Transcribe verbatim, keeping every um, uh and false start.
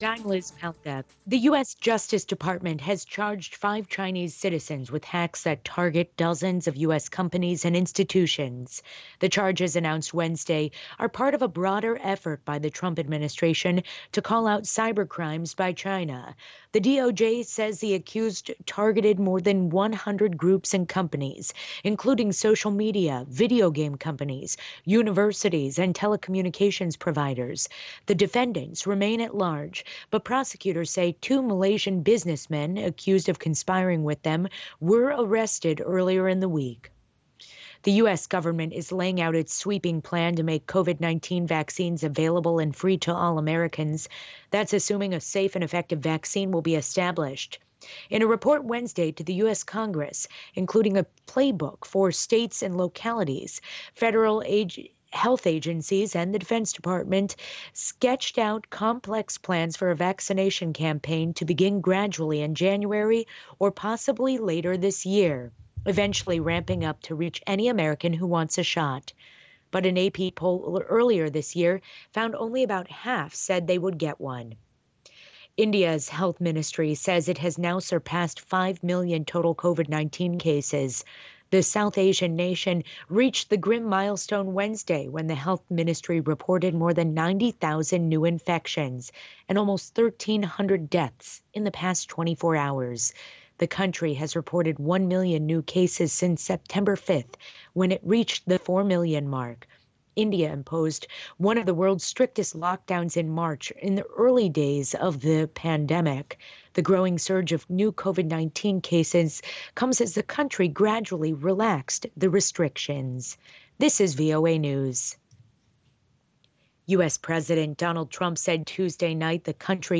I'm Liz Palka. The U S. Justice Department has charged five Chinese citizens with hacks that target dozens of U S companies and institutions. The charges announced Wednesday are part of a broader effort by the Trump administration to call out cybercrimes by China. The D O J says the accused targeted more than one hundred groups and companies, including social media, video game companies, universities, and telecommunications providers. The defendants remain at large, but prosecutors say two Malaysian businessmen accused of conspiring with them were arrested earlier in the week. The U S government is laying out its sweeping plan to make COVID nineteen vaccines available and free to all Americans. That's assuming a safe and effective vaccine will be established. In a report Wednesday to the U S. Congress, including a playbook for states and localities, federal age health agencies and the Defense Department sketched out complex plans for a vaccination campaign to begin gradually in January or possibly later this year, eventually ramping up to reach any American who wants a shot. But an A P poll earlier this year found only about half said they would get one. India's health ministry says it has now surpassed five million total COVID nineteen cases. The South Asian nation reached the grim milestone Wednesday when the health ministry reported more than ninety thousand new infections and almost thirteen hundred deaths in the past twenty-four hours. The country has reported one million new cases since September fifth, when it reached the four million mark. India imposed one of the world's strictest lockdowns in March in the early days of the pandemic. The growing surge of new COVID nineteen cases comes as the country gradually relaxed the restrictions. This is V O A News. U S. President Donald Trump said Tuesday night the country